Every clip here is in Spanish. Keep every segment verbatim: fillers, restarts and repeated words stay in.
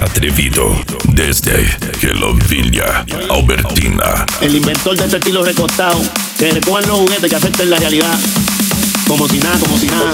atrevido desde que lo Villa Albertina. El inventor de este estilo recostado, que recojan los juguetes que afecten la realidad. Como si nada, como si nada.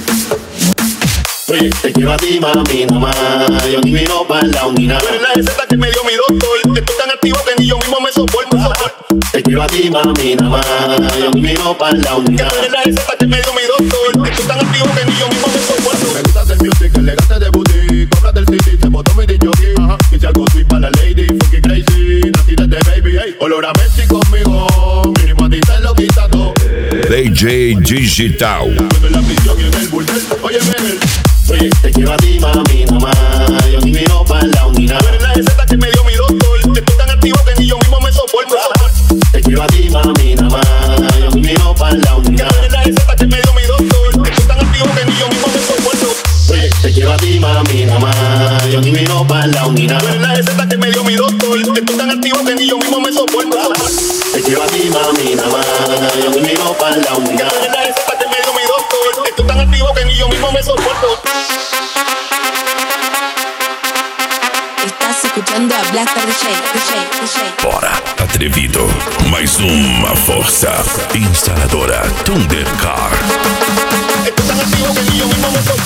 Oye, te quiero a ti, mami, nada más. Yo ni vino para la unidad. Tú eres la receta que me dio mi doctor. Estoy tan activo que ni yo mismo me soporto. Te quiero a ti, mami, nada más. Yo ni vino para la unidad. Tú eres la receta que me dio mi doctor. Estoy tan activo que ni yo mismo me soporto. Me gusta el music, elegante de boutique. Compras del city, te botó mi jockey. Y si algo sweet para la lady, funky crazy. Nací desde baby, hey. Olor a Messi conmigo. Mínimo a ti te lo quita todo. D J Digital. En la prisión y en el burdel. Oye, ven. Oye, te quiero a ti, mami, nada más. Yo ni vino para la unidad. Tú eres la receta que me dio mi doctor. Estoy tan activo que ni yo mismo me soporto. Te quiero a ti, mami, nada más. Yo ni vino para la unidad. Tú eres la receta que me dio mi doctor. Estoy tan activo que ni yo mismo me soporto. Oye, te quiero a ti, mami, nada más. Yo ni vino para la unidad. Tú eres la receta que me dio mi doctor. Estoy tan activo que ni yo mismo me soporto. Te quiero a ti, mami, nada más. Yo ni vino para la unidad. Tú eres la receta que me dio mi doctor. Estoy tan activo que ni yo mismo me soporto. Estás escuchando a Blaster D J, D J, D J. Bora, atrevido. Mais uma força. Instaladora Thundercar. Estoy tan activo que ni yo mismo me soporto.